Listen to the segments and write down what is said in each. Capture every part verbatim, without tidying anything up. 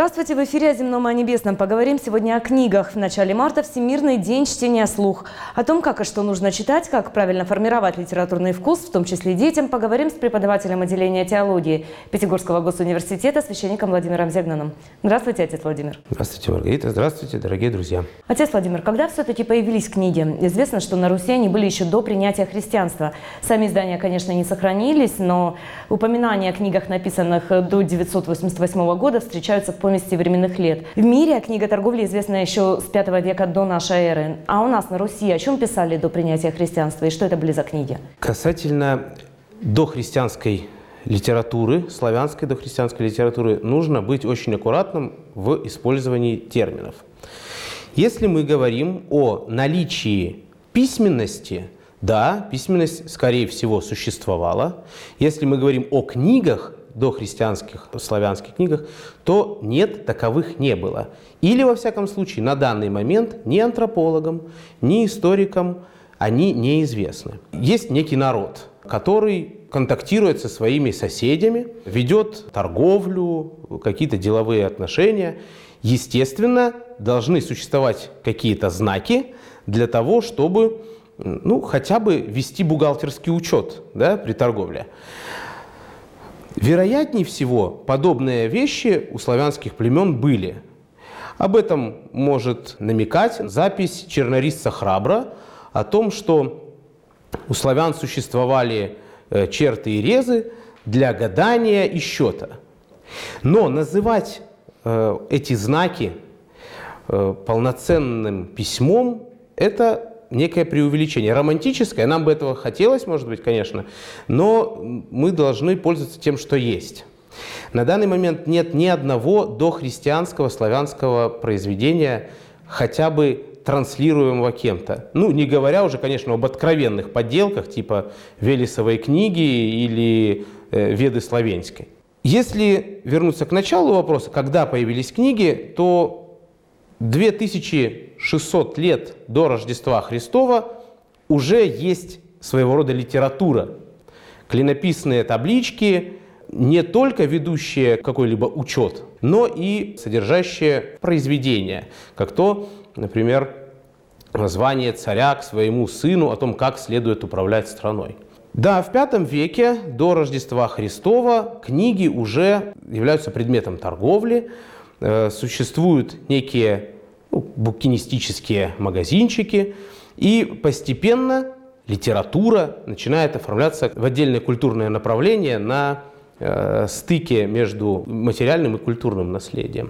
Здравствуйте, в эфире «О земном и о небесном». Поговорим сегодня о книгах. В начале марта Всемирный день чтения вслух. О том, как и что нужно читать, как правильно формировать литературный вкус, в том числе детям, поговорим с преподавателем отделения теологии Пятигорского госуниверситета, священником Владимиром Зегнаном. Здравствуйте, отец Владимир. Здравствуйте, Маргарита. Здравствуйте, дорогие друзья. Отец Владимир, когда все-таки появились книги? Известно, что на Руси они были еще до принятия христианства. Сами издания, конечно, не сохранились, но упоминания о книгах, написанных до девятьсот восемьдесят восьмого года, встречаются в повести временных лет. В мире книга торговли известна еще с пятого века до нашей эры. А у нас на Руси о чем писали до принятия христианства и что это были за книги? Касательно дохристианской литературы, славянской дохристианской литературы, нужно быть очень аккуратным в использовании терминов. Если мы говорим о наличии письменности, да, письменность, скорее всего, существовала. Если мы говорим о книгах, дохристианских славянских книгах, то нет, таковых не было. Или, во всяком случае, на данный момент ни антропологам, ни историкам они неизвестны. Есть некий народ, который контактирует со своими соседями, ведет торговлю, какие-то деловые отношения. Естественно, должны существовать какие-то знаки для того, чтобы ну, хотя бы вести бухгалтерский учет, да, при торговле. Вероятнее всего, подобные вещи у славянских племен были. Об этом может намекать запись чернорисца Храбра о том, что у славян существовали черты и резы для гадания и счета. Но называть э, эти знаки э, полноценным письмом – это некое преувеличение. Романтическое, нам бы этого хотелось, может быть, конечно, но мы должны пользоваться тем, что есть. На данный момент нет ни одного дохристианского славянского произведения, хотя бы транслируемого кем-то. Ну, не говоря уже, конечно, об откровенных подделках, типа Велесовой книги или э, Веды Словенской. Если вернуться к началу вопроса, когда появились книги, то две тысячи шестьсот лет до Рождества Христова уже есть своего рода литература. Клинописные таблички, не только ведущие какой-либо учет, но и содержащие произведения, как то, например, звание царя к своему сыну о том, как следует управлять страной. Да, в пятом веке до Рождества Христова книги уже являются предметом торговли. Существуют некие ну, букинистические магазинчики, и постепенно литература начинает оформляться в отдельное культурное направление на э, стыке между материальным и культурным наследием.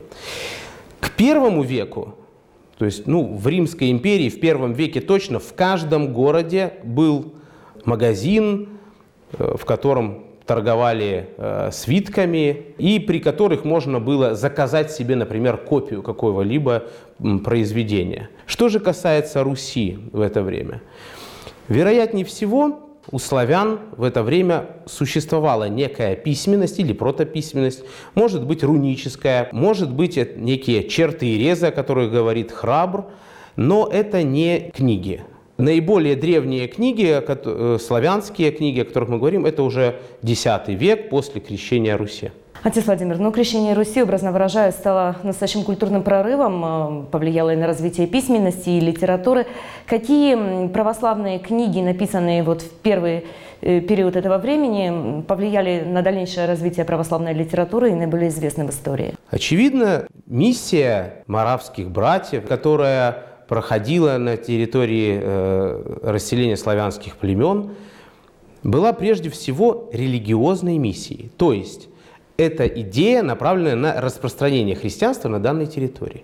К первому веку, то есть ну, в Римской империи в первом веке точно в каждом городе был магазин, э, в котором торговали э, свитками, и при которых можно было заказать себе, например, копию какого-либо м, произведения. Что же касается Руси в это время? Вероятнее всего, у славян в это время существовала некая письменность или протописьменность, может быть руническая, может быть некие черты и резы, о которых говорит Храбр, но это не книги. Наиболее древние книги, славянские книги, о которых мы говорим, это уже десятый век после крещения Руси. Отец Владимир, ну, крещение Руси, образно выражаясь, стало настоящим культурным прорывом, повлияло и на развитие письменности и литературы. Какие православные книги, написанные вот в первый период этого времени, повлияли на дальнейшее развитие православной литературы и наиболее известны в истории? Очевидно, миссия моравских братьев, которая проходила на территории э, расселения славянских племен, была прежде всего религиозной миссией. То есть это идея, направленная на распространение христианства на данной территории.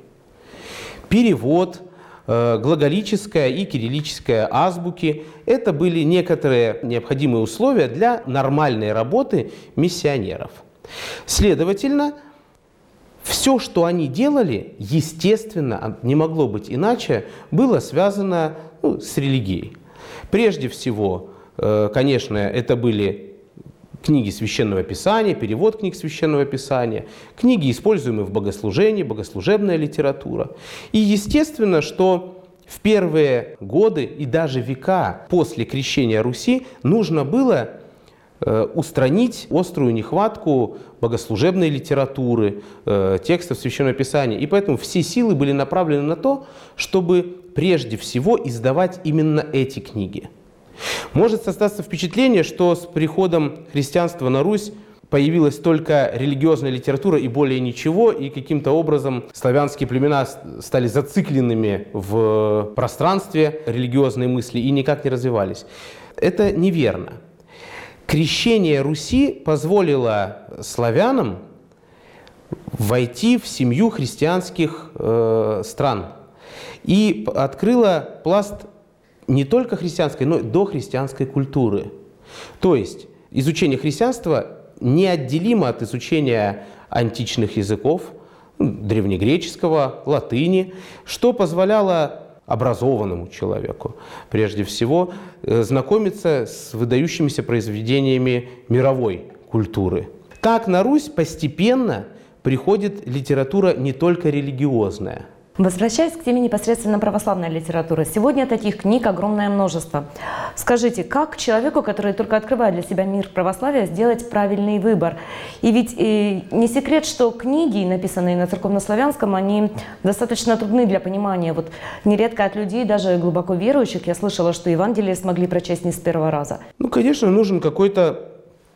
Перевод, э, глаголическая и кириллическая азбуки – это были некоторые необходимые условия для нормальной работы миссионеров. Следовательно, все, что они делали, естественно, не могло быть иначе, было связано ну, с религией. Прежде всего, конечно, это были книги Священного Писания, перевод книг Священного Писания, книги, используемые в богослужении, богослужебная литература. И естественно, что в первые годы и даже века после крещения Руси нужно было устранить острую нехватку богослужебной литературы, текстов Священного Писания. И поэтому все силы были направлены на то, чтобы прежде всего издавать именно эти книги. Может создаться впечатление, что с приходом христианства на Русь появилась только религиозная литература и более ничего, и каким-то образом славянские племена стали зацикленными в пространстве религиозной мысли и никак не развивались. Это неверно. Крещение Руси позволило славянам войти в семью христианских э, стран и открыло пласт не только христианской, но и дохристианской культуры. То есть изучение христианства неотделимо от изучения античных языков, древнегреческого, латыни, что позволяло образованному человеку, прежде всего, знакомиться с выдающимися произведениями мировой культуры. Так на Русь постепенно приходит литература не только религиозная. Возвращаясь к теме непосредственно православной литературы, сегодня таких книг огромное множество. Скажите, как человеку, который только открывает для себя мир православия, сделать правильный выбор? И ведь э, не секрет, что книги, написанные на церковнославянском, они достаточно трудны для понимания. Вот нередко от людей, даже глубоко верующих, я слышала, что Евангелие смогли прочесть не с первого раза. Ну, конечно, нужен какой-то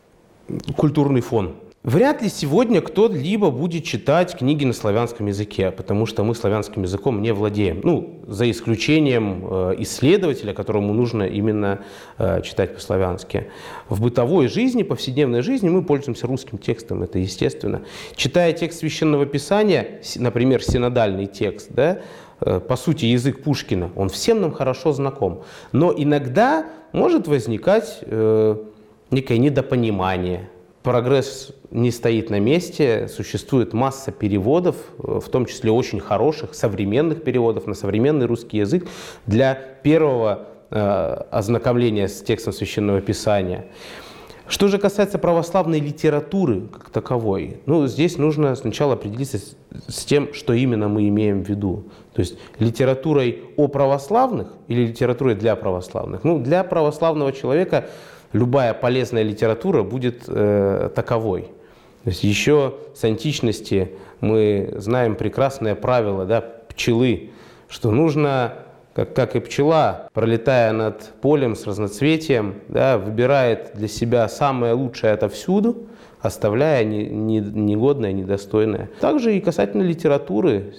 культурный фон. Вряд ли сегодня кто-либо будет читать книги на славянском языке, потому что мы славянским языком не владеем. Ну, за исключением э, исследователя, которому нужно именно э, читать по-славянски. В бытовой жизни, повседневной жизни мы пользуемся русским текстом, это естественно. Читая текст Священного Писания, например, синодальный текст, да, э, по сути, язык Пушкина, он всем нам хорошо знаком. Но иногда может возникать э, некое недопонимание. Прогресс не стоит на месте, существует масса переводов, в том числе очень хороших, современных переводов на современный русский язык для первого э, ознакомления с текстом Священного Писания. Что же касается православной литературы как таковой, ну, здесь нужно сначала определиться с, с тем, что именно мы имеем в виду. То есть литературой о православных или литературой для православных. Ну, для православного человека любая полезная литература будет э, таковой. То есть еще с античности мы знаем прекрасное правило, да, пчелы, что нужно, как, как и пчела, пролетая над полем с разноцветием, да, выбирает для себя самое лучшее отовсюду, оставляя не, не, негодное, недостойное. Также и касательно литературы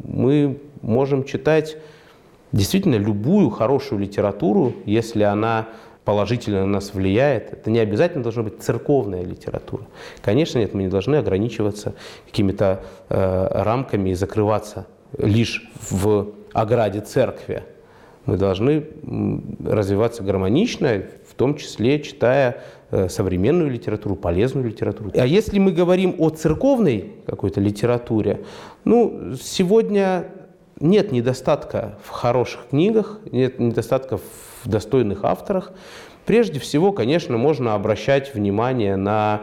мы можем читать действительно любую хорошую литературу, если она положительно на нас влияет. Это не обязательно должна быть церковная литература. Конечно, нет, мы не должны ограничиваться какими-то э, рамками и закрываться лишь в ограде церкви. Мы должны развиваться гармонично, в том числе читая э, современную литературу, полезную литературу. А если мы говорим о церковной какой-то литературе, ну, сегодня нет недостатка в хороших книгах, нет недостатка в достойных авторах. Прежде всего, конечно, можно обращать внимание на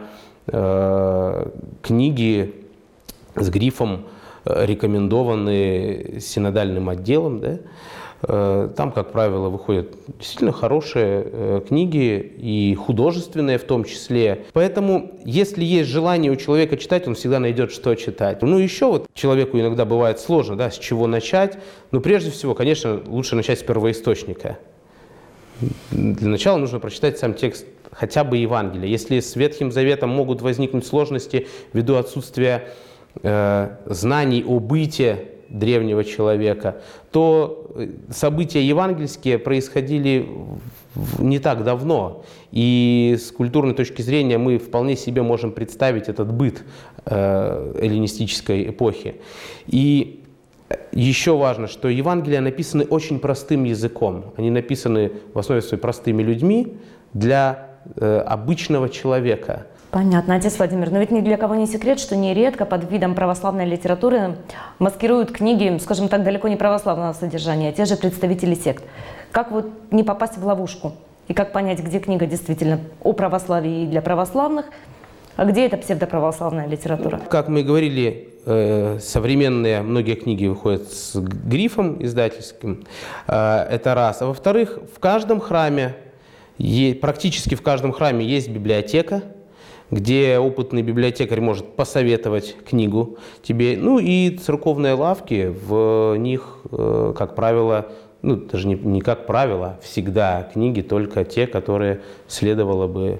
э, книги с грифом «рекомендованные синодальным отделом». Да? Э, там, как правило, выходят действительно хорошие э, книги, и художественные в том числе. Поэтому, если есть желание у человека читать, он всегда найдет, что читать. Ну, еще вот человеку иногда бывает сложно, да, с чего начать. Но прежде всего, конечно, лучше начать с первоисточника. Для начала нужно прочитать сам текст хотя бы Евангелия. Если с Ветхим Заветом могут возникнуть сложности ввиду отсутствия э, знаний о быте древнего человека, то события евангельские происходили не так давно. И с культурной точки зрения мы вполне себе можем представить этот быт э, эллинистической эпохи. И еще важно, что Евангелия написаны очень простым языком. Они написаны в основе своей простыми людьми для э, обычного человека. Понятно, отец Владимир, но ведь ни для кого не секрет, что нередко под видом православной литературы маскируют книги, скажем так, далеко не православного содержания, те же представители сект. Как вот не попасть в ловушку? И как понять, где книга действительно о православии и для православных, а где это псевдоправославная литература? Как мы и говорили, современные многие книги выходят с грифом издательским. Это раз. А во-вторых, в каждом храме Е- практически в каждом храме есть библиотека, где опытный библиотекарь может посоветовать книгу тебе. Ну и церковные лавки, в них, э, как правило, ну даже не, не как правило, всегда книги только те, которые следовало бы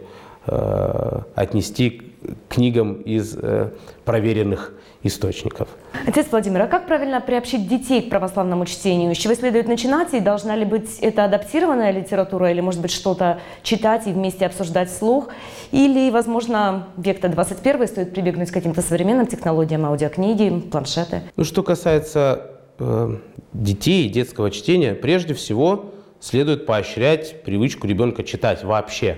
э, отнести к книгам из э, проверенных источников. Отец Владимир, а как правильно приобщить детей к православному чтению? С чего следует начинать? И должна ли быть это адаптированная литература? Или, может быть, что-то читать и вместе обсуждать вслух? Или, возможно, век-то двадцать первый, стоит прибегнуть к каким-то современным технологиям, аудиокниги, планшеты? Ну, что касается э, детей и детского чтения, прежде всего следует поощрять привычку ребенка читать вообще.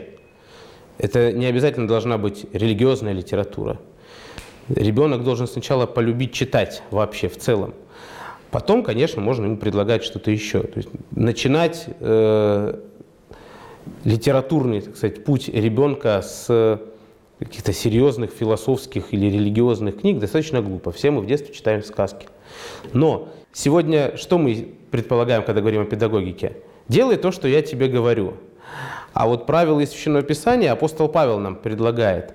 Это не обязательно должна быть религиозная литература. Ребенок должен сначала полюбить читать вообще в целом. Потом, конечно, можно ему предлагать что-то еще. То есть начинать э, литературный, так сказать, путь ребенка с каких-то серьезных философских или религиозных книг достаточно глупо. Все мы в детстве читаем сказки. Но сегодня что мы предполагаем, когда говорим о педагогике? Делай то, что я тебе говорю. А вот правила из Священного Писания апостол Павел нам предлагает.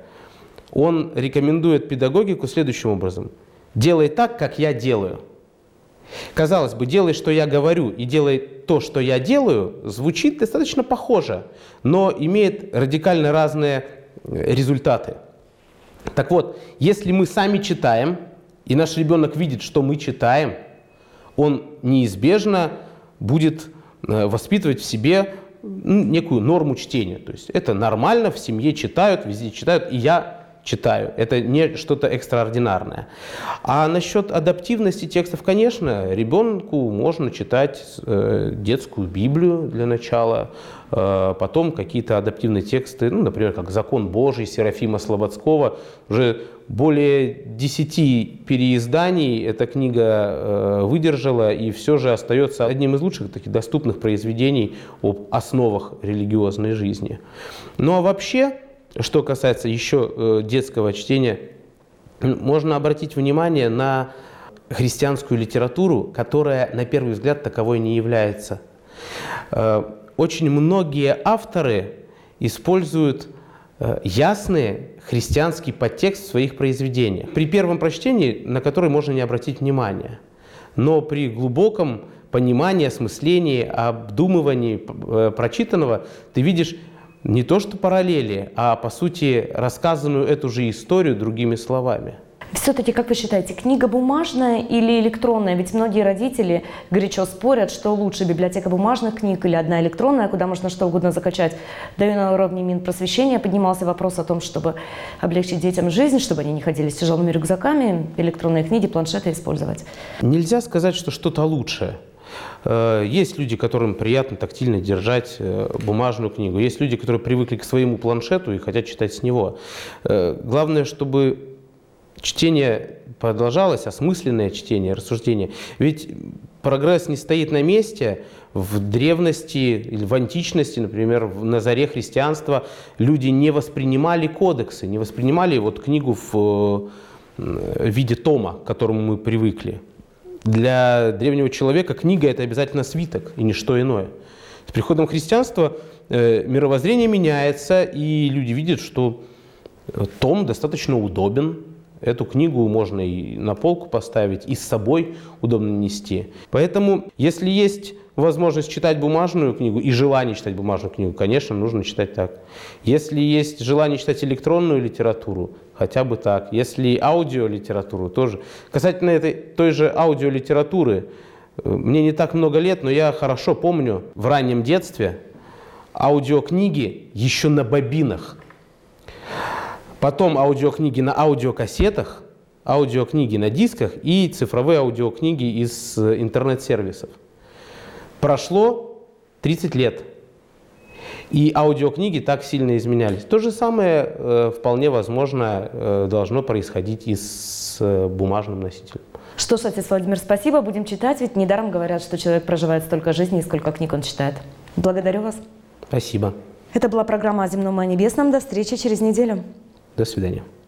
Он рекомендует педагогику следующим образом. Делай так, как я делаю. Казалось бы, делай, что я говорю, и делай то, что я делаю, звучит достаточно похоже, но имеет радикально разные результаты. Так вот, если мы сами читаем, и наш ребенок видит, что мы читаем, он неизбежно будет воспитывать в себе некую норму чтения. То есть это нормально, в семье читают, везде читают, и я читаю. Это не что-то экстраординарное. А насчет адаптивности текстов, конечно, ребенку можно читать э, детскую Библию для начала, э, потом какие-то адаптивные тексты, ну, например, как «Закон Божий» Серафима Слободского. Уже более десяти переизданий эта книга э, выдержала, и все же остается одним из лучших таких доступных произведений об основах религиозной жизни. Ну а вообще, что касается еще э, детского чтения, можно обратить внимание на христианскую литературу, которая на первый взгляд таковой не является. Э, очень многие авторы используют э, ясный христианский подтекст в своих произведениях. При первом прочтении, на который можно не обратить внимания, но при глубоком понимании, осмыслении, обдумывании э, прочитанного ты видишь не то что параллели, а по сути рассказанную эту же историю другими словами. Все-таки, как вы считаете, книга бумажная или электронная? Ведь многие родители горячо спорят, что лучше библиотека бумажных книг или одна электронная, куда можно что угодно закачать. Да и на уровне Минпросвещения поднимался вопрос о том, чтобы облегчить детям жизнь, чтобы они не ходили с тяжелыми рюкзаками, электронные книги, планшеты использовать. Нельзя сказать, что что-то лучше. Есть люди, которым приятно тактильно держать бумажную книгу. Есть люди, которые привыкли к своему планшету и хотят читать с него. Главное, чтобы чтение продолжалось, осмысленное чтение, рассуждение. Ведь прогресс не стоит на месте. В древности или в античности, например, на заре христианства люди не воспринимали кодексы, не воспринимали вот книгу в виде тома, к которому мы привыкли. Для древнего человека книга – это обязательно свиток и ничто иное. С приходом христианства э, мировоззрение меняется, и люди видят, что том достаточно удобен. Эту книгу можно и на полку поставить, и с собой удобно нести. Поэтому, если есть возможность читать бумажную книгу и желание читать бумажную книгу, конечно, нужно читать так. Если есть желание читать электронную литературу, хотя бы так. Если аудиолитературу, тоже. Касательно этой той же аудиолитературы, мне не так много лет, но я хорошо помню в раннем детстве аудиокниги еще на бобинах. Потом аудиокниги на аудиокассетах, аудиокниги на дисках и цифровые аудиокниги из интернет-сервисов. Прошло тридцать лет, и аудиокниги так сильно изменялись. То же самое э, вполне возможно э, должно происходить и с э, бумажным носителем. Что ж, отец Владимир, спасибо. Будем читать, ведь недаром говорят, что человек проживает столько жизней, сколько книг он читает. Благодарю вас. Спасибо. Это была программа о земном и о небесном. До встречи через неделю. До свидания.